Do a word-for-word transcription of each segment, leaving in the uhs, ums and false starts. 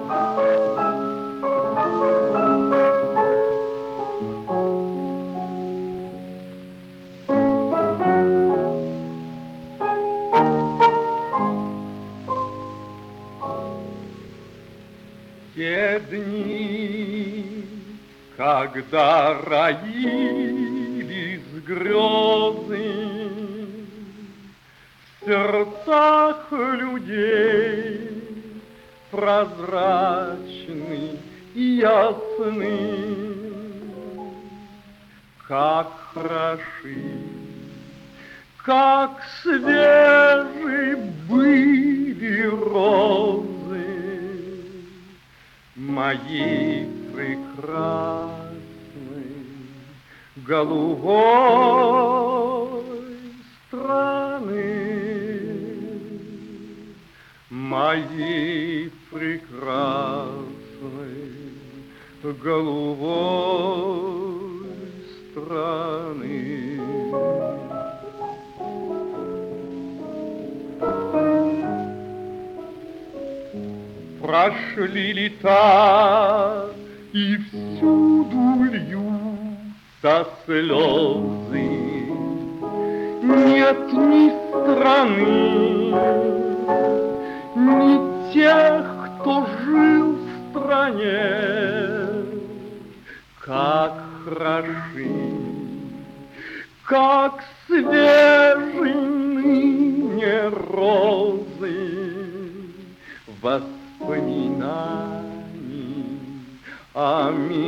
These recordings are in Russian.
Те дни, когда роились грезы в сердцах людей, прозрачны и ясны, как хороши, как свежи были розы моей прекрасной голубой страны, моей прекрасной голубой страны. Прошли лета, и всюду льются слезы. Нет ни страны, ни тех, кто жил в стране. Как хороши, как свежи ныне розы воспоминаний о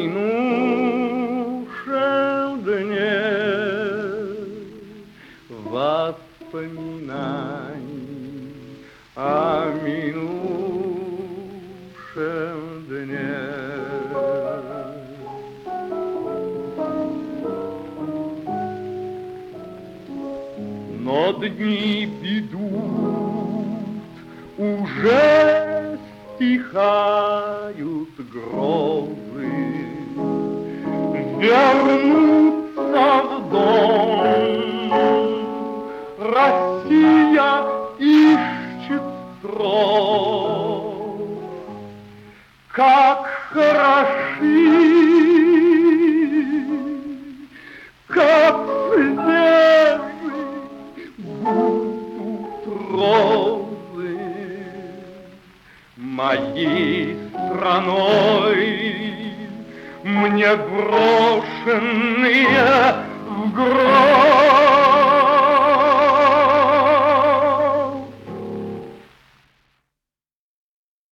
минувшем дне, воспоминаний о минувшем дне. Но дни идут, уже стихают грозы, вернуться в дом Россия ищет стров. Как хороши, как свежи будут розы моей страной, мне брошенные в гроб.